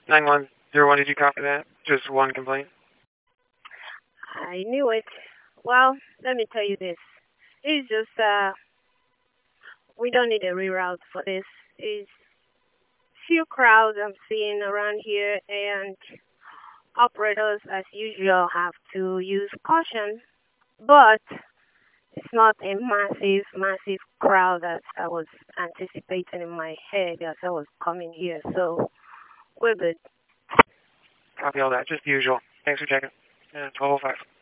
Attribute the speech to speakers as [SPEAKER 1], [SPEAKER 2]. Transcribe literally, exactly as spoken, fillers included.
[SPEAKER 1] nine one zero one, did you copy that? Just one complaint?
[SPEAKER 2] I knew it. Well, let me tell you this. It's just, uh, we don't need a reroute for this. It's few crowds I'm seeing around here, and operators, as usual, have to use caution. But it's not a massive, massive crowd that I was anticipating in my head as I was coming here. So we're good.
[SPEAKER 1] Copy all that. Just the usual. Thanks for checking. Yeah, twelve oh five.